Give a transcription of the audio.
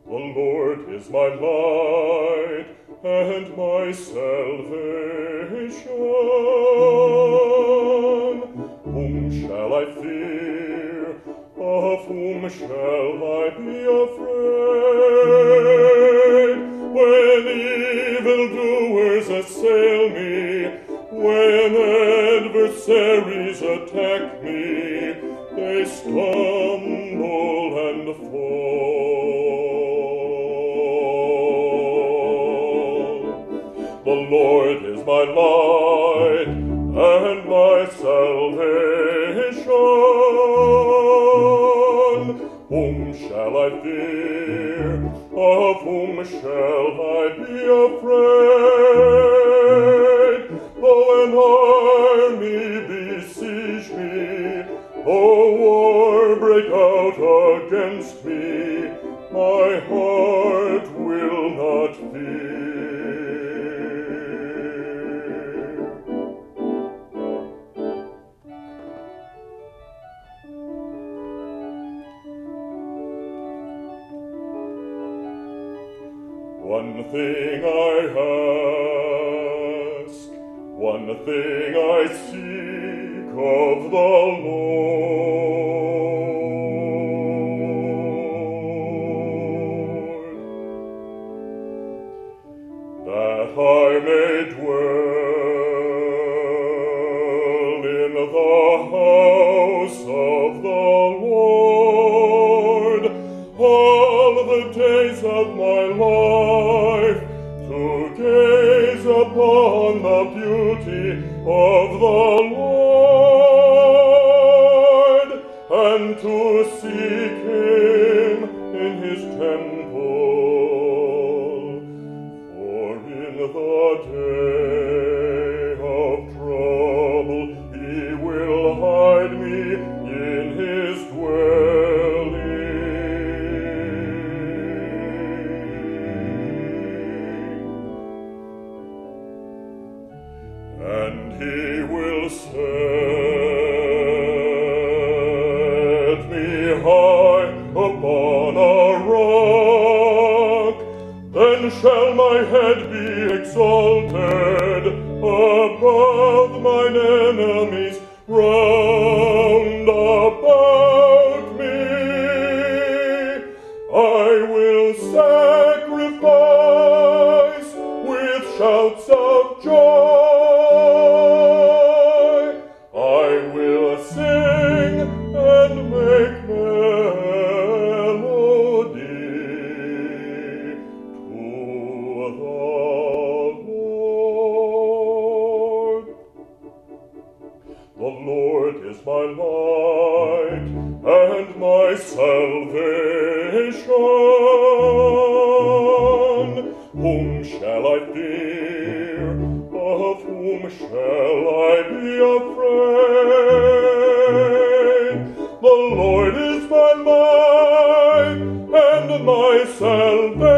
The Lord is my light and my salvation. Whom shall I fear? Of whom shall I be afraid? When evildoers assail me, when adversaries attack me, they stumble and fall. The Lord is my light and my salvation. Whom shall I fear? Of whom shall I be afraid? Though an army besiege me, though war break out against me, my heart will not fear. One thing I ask, one thing I seek of the Lord, that I may dwell in the house of the Lord all the days of my life, to gaze upon the beauty of the Lord, and to seek him in his temple. For in the day of trouble he will hide me in his dwelling. And he will set me high upon a rock. Then shall my head be exalted above mine enemies round about me. I will sacrifice with shouts of joy. I will sing and make melody to the Lord. The Lord is my light and my salvation. Whom shall I fear? Of whom shall I be afraid? The Lord is my light and my salvation.